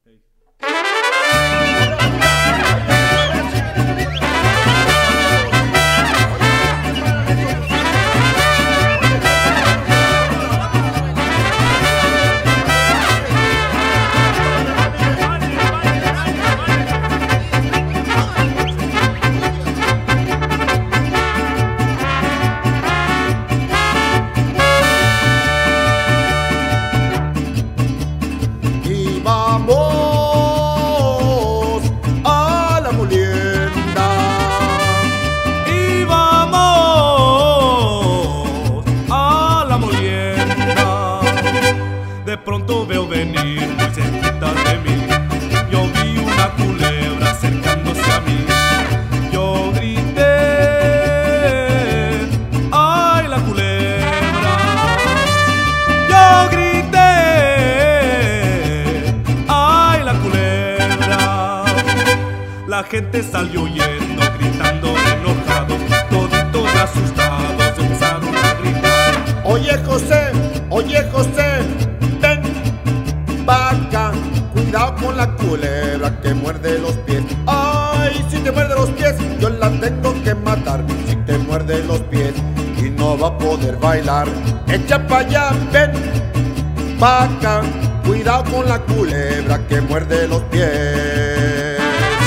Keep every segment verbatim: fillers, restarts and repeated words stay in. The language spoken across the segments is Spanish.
Hey. De pronto veo venir muy cerquita de mí. Yo vi una culebra acercándose a mí. Yo grité, ¡ay, la culebra! Yo grité, ¡ay, la culebra! La gente salió huyendo, gritando enojado. Toditos asustados empezaron a gritar. Oye, José, oye, José, vaca, cuidado con la culebra que muerde los pies. Ay, si te muerde los pies, yo la tengo que matar. Si te muerde los pies y no va a poder bailar, echa pa' allá, ven. Vaca, cuidado con la culebra que muerde los pies.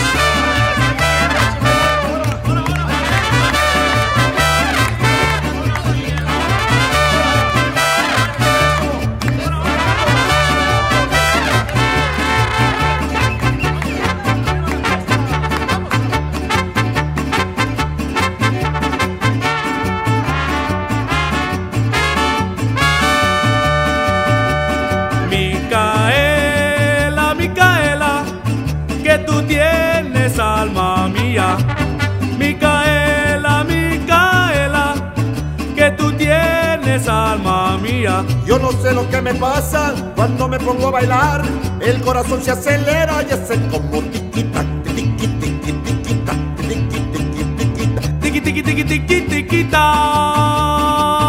Micaela, Micaela, que tú tienes alma mía. Micaela, Micaela, que tú tienes alma mía. Yo no sé lo que me pasa cuando me pongo a bailar. El corazón se acelera y hace como tiquita, tiqui, tiqui, tiquita, tiqui, tiqui, tiquita, tiqui, tiqui, tiqui, tiqui, tiquita.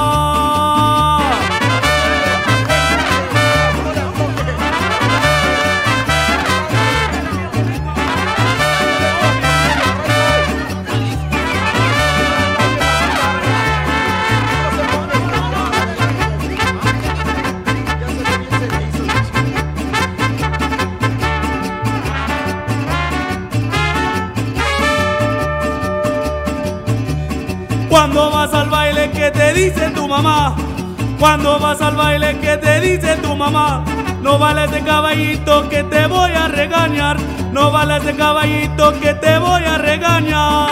Cuando vas al baile, ¿qué te dice tu mamá? Cuando vas al baile, ¿qué te dice tu mamá? No vales de caballito que te voy a regañar. No vales de caballito que te voy a regañar.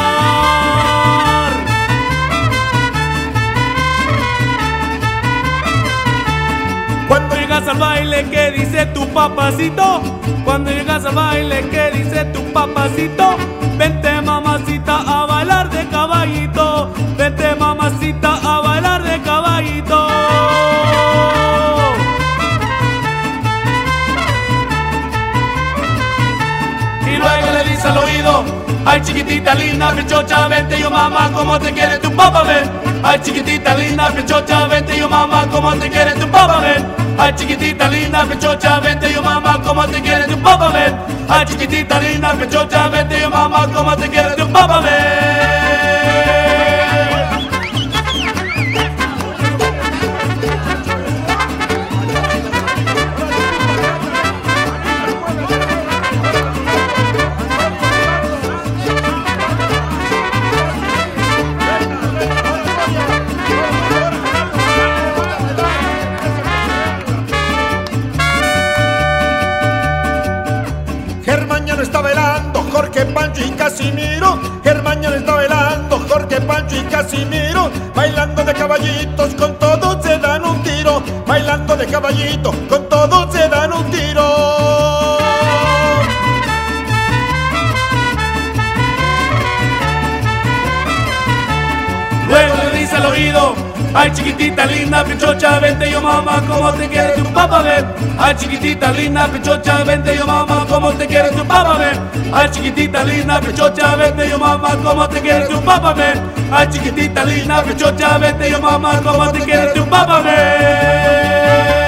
Cuando llegas al baile, ¿qué dice tu papacito? Cuando llegas al baile, ¿qué dice tu papacito? Vente, mamacita, a bailar de caballito. Vente, mamacita, a bailar de caballito. Y luego le dice al oído: ay, chiquitita linda, pechocha, vente yo mamá, como te quiere tu papá, ven. Ay, chiquitita linda, pechocha, vente yo mamá, como te quiere tu papá, ven. Ay, chiquitita linda, pechocha, vente yo mamá, como te quiere tu papá, ven. Ay, chiquitita linda, pechocha, vente yo mamá, como te quiere tu papá, ven. Germán ya no está bailando, Jorge, Pancho y Casimiro. Germán ya no está bailando, Jorge, Pancho y Casimiro. Bailando de caballitos, con todos se dan un tiro. Bailando de caballitos, con todos se dan un tiro. Luego le dice al oído: ay, chiquitita linda, pechocha, vente yo mamá, como te quiere tu papá, ven. Ay, chiquitita linda, pechocha, vente yo mamá, como te quiere tu papá, ven. Ay, chiquitita linda, pechocha, vente yo mamá, como te quiere tu papá, ven. Ay, chiquitita linda, pechocha, vente yo mamá, como te quiere tu papá, ven.